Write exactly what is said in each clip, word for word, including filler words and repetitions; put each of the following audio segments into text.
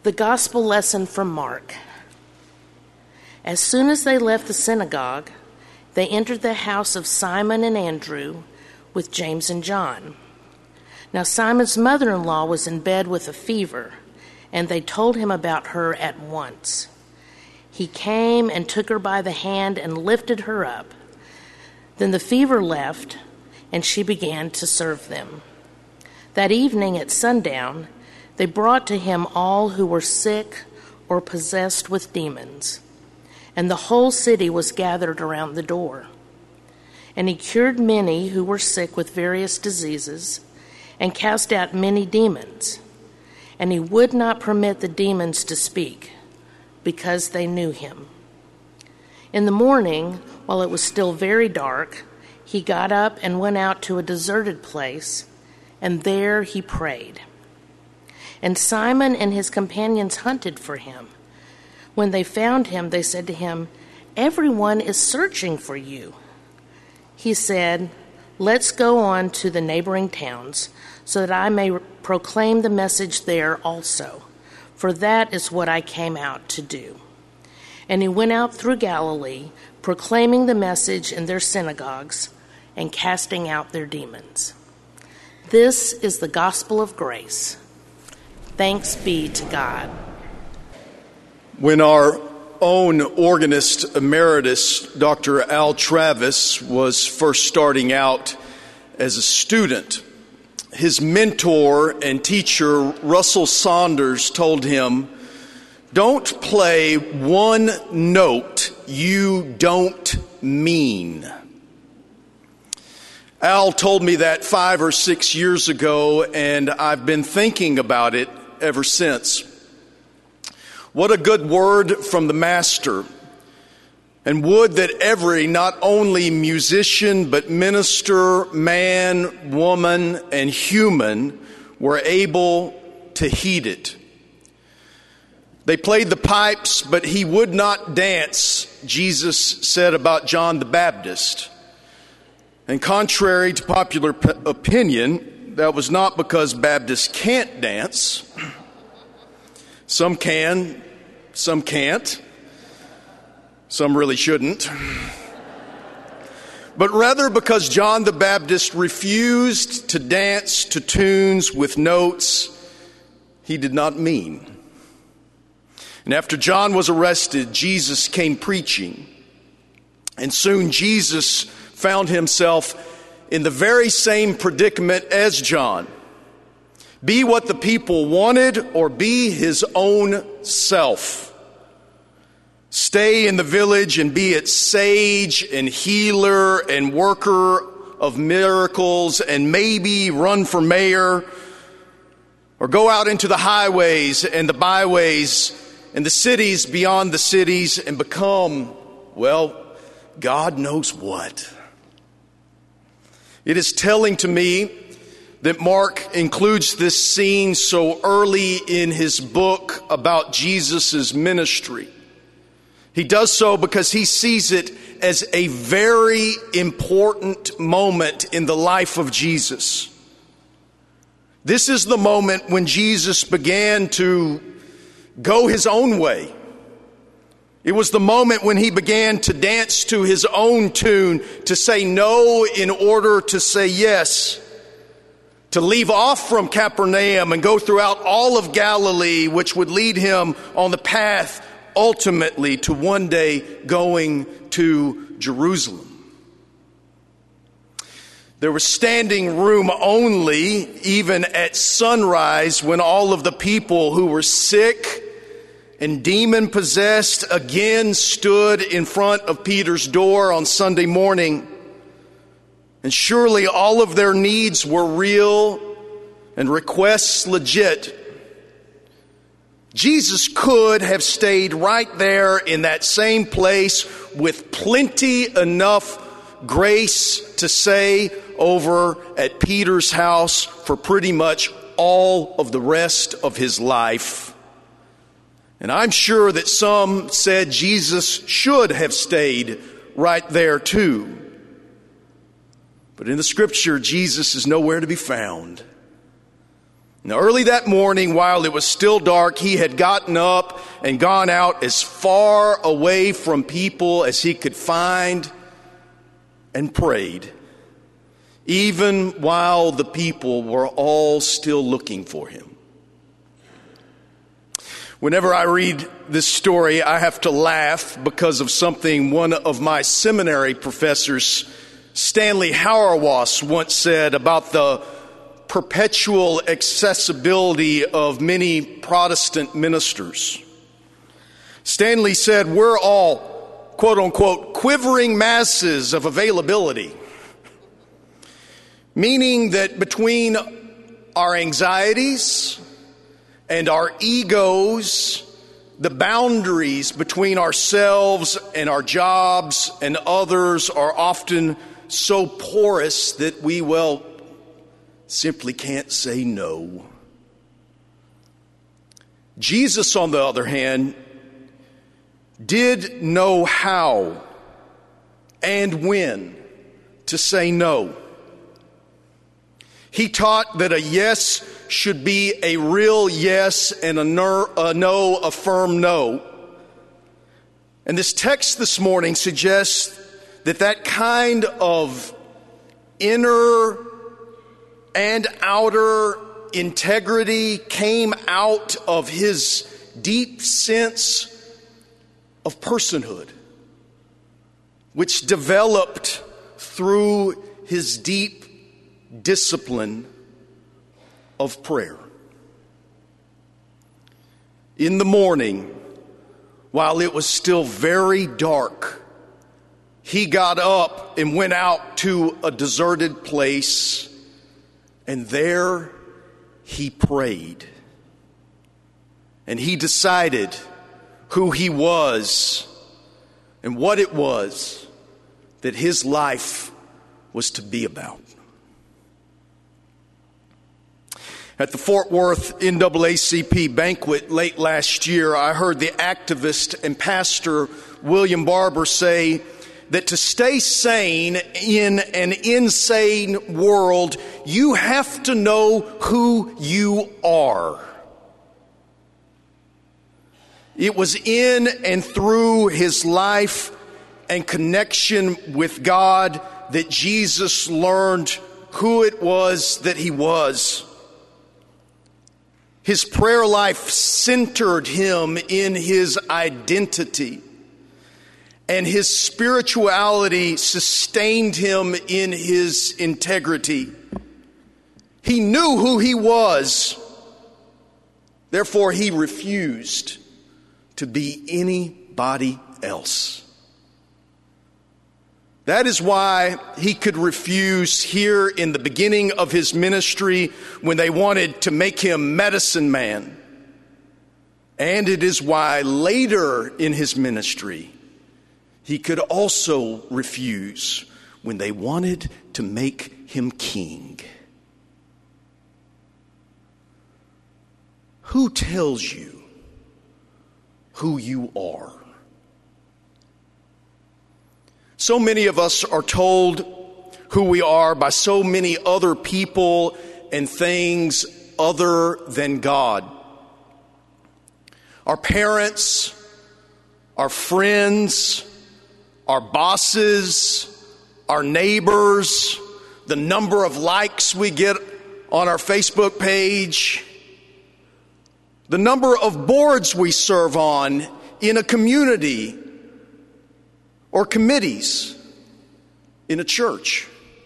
The Gospel lesson from Mark. As soon as they left the synagogue, they entered the house of Simon and Andrew with James and John. Now Simon's mother-in-law was in bed with a fever, and they told him about her at once. He came and took her by the hand and lifted her up. Then the fever left, and she began to serve them. That evening at sundown, they brought to him all who were sick or possessed with demons, and the whole city was gathered around the door. And he cured many who were sick with various diseases, and cast out many demons. And he would not permit the demons to speak, because they knew him. In the morning, while it was still very dark, he got up and went out to a deserted place, and there he prayed. And Simon and his companions hunted for him. When they found him, they said to him, "Everyone is searching for you." He said, "Let's go on to the neighboring towns, so that I may proclaim the message there also, for that is what I came out to do." And he went out through Galilee, proclaiming the message in their synagogues and casting out their demons. This is the gospel of grace. Thanks be to God. When our own organist emeritus, Doctor Al Travis, was first starting out as a student, his mentor and teacher, Russell Saunders, told him, "Don't play one note you don't mean." Al told me that five or six years ago, and I've been thinking about it ever since. What a good word from the Master, and would that every, not only musician, but minister, man, woman, and human were able to heed it. They played the pipes, but he would not dance, Jesus said about John the Baptist. And contrary to popular p- opinion, that was not because Baptists can't dance. Some can, some can't. Some really shouldn't. But rather because John the Baptist refused to dance to tunes with notes he did not mean. And after John was arrested, Jesus came preaching. And soon Jesus found himself in the very same predicament as John. Be what the people wanted or be his own self. Stay in the village and be its sage and healer and worker of miracles, and maybe run for mayor, or go out into the highways and the byways and the cities beyond the cities and become, well, God knows what. It is telling to me that Mark includes this scene so early in his book about Jesus' ministry. He does so because he sees it as a very important moment in the life of Jesus. This is the moment when Jesus began to go his own way. It was the moment when he began to dance to his own tune, to say no in order to say yes, to leave off from Capernaum and go throughout all of Galilee, which would lead him on the path ultimately to one day going to Jerusalem. There was standing room only, even at sunrise, when all of the people who were sick and demon-possessed again stood in front of Peter's door on Sunday morning. And surely all of their needs were real and requests legit. Jesus could have stayed right there in that same place with plenty enough grace to say over at Peter's house for pretty much all of the rest of his life. And I'm sure that some said Jesus should have stayed right there too. But in the scripture, Jesus is nowhere to be found. Now, early that morning, while it was still dark, he had gotten up and gone out as far away from people as he could find and prayed, even while the people were all still looking for him. Whenever I read this story, I have to laugh because of something one of my seminary professors, Stanley Hauerwas, once said about the perpetual accessibility of many Protestant ministers. Stanley said, "We're all, quote unquote, quivering masses of availability," meaning that between our anxieties and our egos, the boundaries between ourselves and our jobs and others are often so porous that we, well, simply can't say no. Jesus, on the other hand, did know how and when to say no. He taught that a yes should be a real yes and a no, a no, a firm no. And this text this morning suggests that that kind of inner and outer integrity came out of his deep sense of personhood, which developed through his deep discipline of prayer. In the morning, while it was still very dark, he got up and went out to a deserted place, and there he prayed. And he decided who he was and what it was that his life was to be about. At the Fort Worth N double A C P banquet late last year, I heard the activist and pastor William Barber say that to stay sane in an insane world, you have to know who you are. It was in and through his life and connection with God that Jesus learned who it was that he was. His prayer life centered him in his identity, and his spirituality sustained him in his integrity. He knew who he was, therefore he refused to be anybody else. That is why he could refuse here in the beginning of his ministry when they wanted to make him medicine man. And it is why later in his ministry, he could also refuse when they wanted to make him king. Who tells you who you are? So many of us are told who we are by so many other people and things other than God. Our parents, our friends, our bosses, our neighbors, the number of likes we get on our Facebook page, the number of boards we serve on in a community or committees in a church.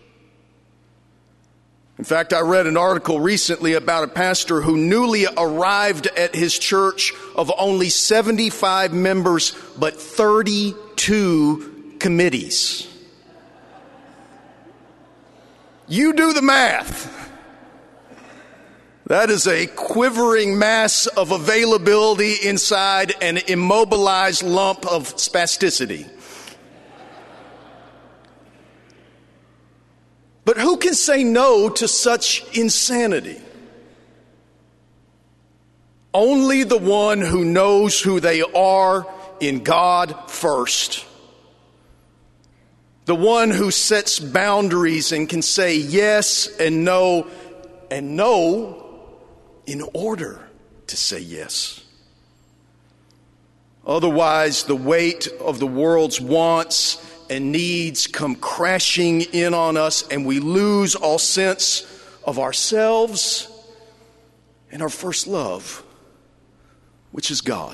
In fact, I read an article recently about a pastor who newly arrived at his church of only seventy-five members, but thirty-two committees. You do the math. That is a quivering mass of availability inside an immobilized lump of spasticity. But who can say no to such insanity? Only the one who knows who they are in God first. The one who sets boundaries and can say yes and no, and no in order to say yes. Otherwise, the weight of the world's wants and needs come crashing in on us, and we lose all sense of ourselves and our first love, which is God.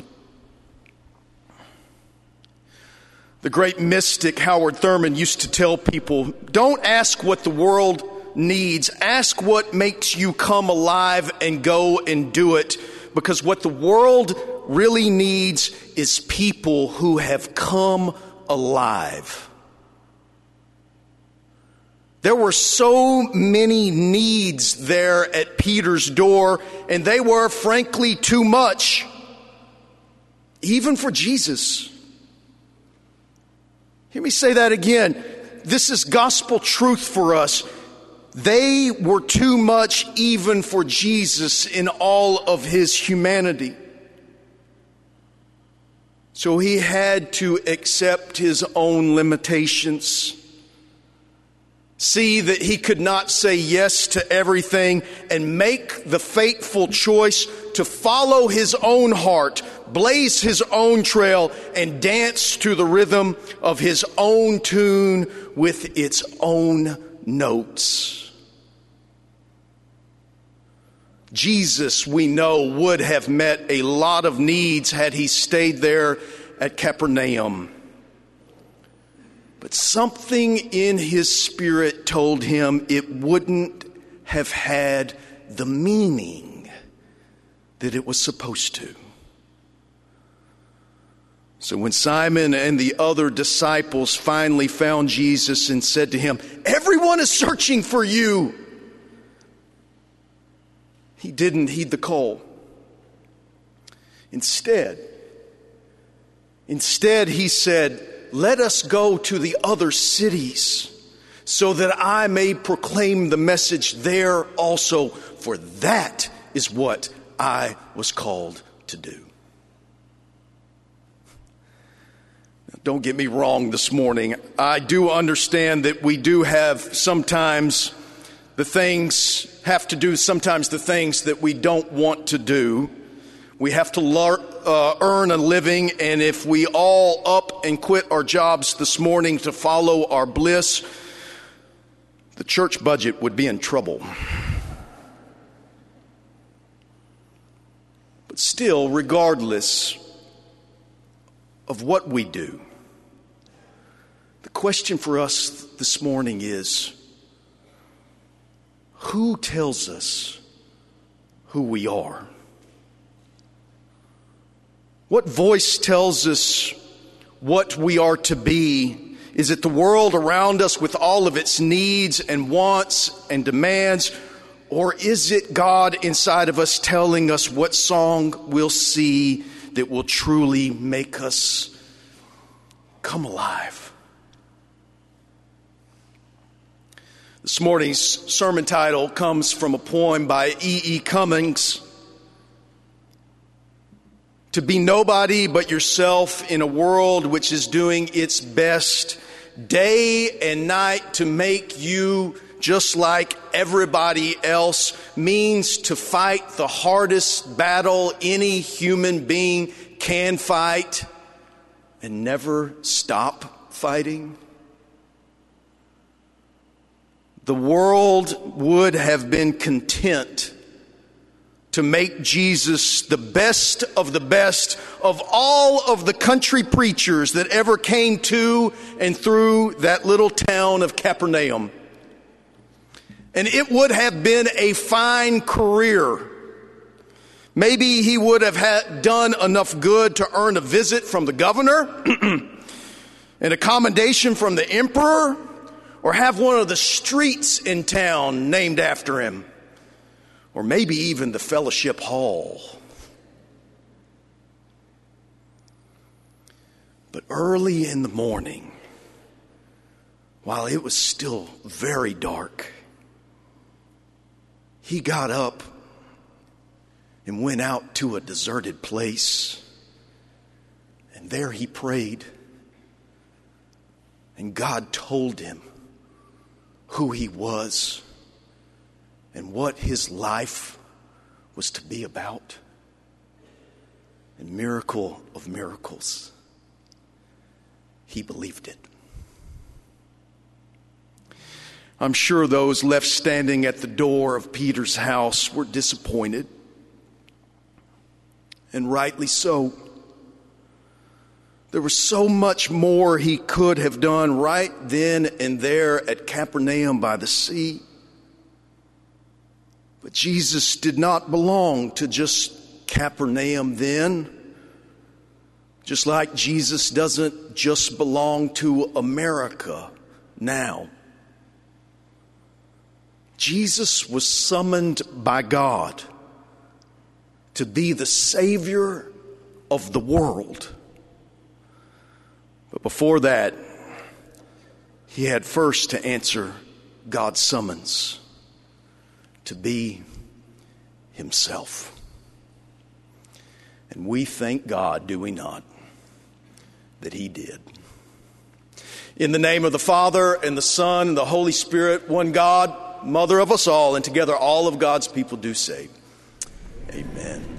The great mystic Howard Thurman used to tell people, don't ask what the world needs, ask what makes you come alive and go and do it, because what the world really needs is people who have come alive. There were so many needs there at Peter's door, and they were frankly too much, even for Jesus. Hear me say that again. This is gospel truth for us. They were too much even for Jesus in all of his humanity. So he had to accept his own limitations. See that he could not say yes to everything and make the fateful choice to follow his own heart, blaze his own trail, and dance to the rhythm of his own tune with its own notes. Jesus, we know, would have met a lot of needs had he stayed there at Capernaum. But something in his spirit told him it wouldn't have had the meaning that it was supposed to. So when Simon and the other disciples finally found Jesus and said to him, "Everyone is searching for you," he didn't heed the call. Instead, instead he said, "Let us go to the other cities so that I may proclaim the message there also, for that is what I was called to do." Now, don't get me wrong this morning. I do understand that we do have sometimes the things, have to do sometimes the things that we don't want to do. We have to learn, uh, earn a living, and if we all up and quit our jobs this morning to follow our bliss, the church budget would be in trouble. But still, regardless of what we do, the question for us this morning is, who tells us who we are? What voice tells us what we are to be? Is it the world around us with all of its needs and wants and demands? Or is it God inside of us telling us what song we'll see that will truly make us come alive? This morning's sermon title comes from a poem by E E Cummings. To be nobody but yourself in a world which is doing its best day and night to make you just like everybody else means to fight the hardest battle any human being can fight and never stop fighting. The world would have been content to make Jesus the best of the best of all of the country preachers that ever came to and through that little town of Capernaum. And it would have been a fine career. Maybe he would have had done enough good to earn a visit from the governor, an accommodation from the emperor, or have one of the streets in town named after him. Or maybe even the fellowship hall. But early in the morning, while it was still very dark, he got up and went out to a deserted place. And there he prayed. And God told him who he was and what his life was to be about. And miracle of miracles, he believed it. I'm sure those left standing at the door of Peter's house were disappointed, and rightly so. There was so much more he could have done right then and there at Capernaum by the sea. But Jesus did not belong to just Capernaum then, just like Jesus doesn't just belong to America now. Jesus was summoned by God to be the Savior of the world. But before that, he had first to answer God's summons to be himself. And we thank God, do we not, that he did. In the name of the Father, and the Son, and the Holy Spirit, one God, Mother of us all, and together all of God's people do say, amen.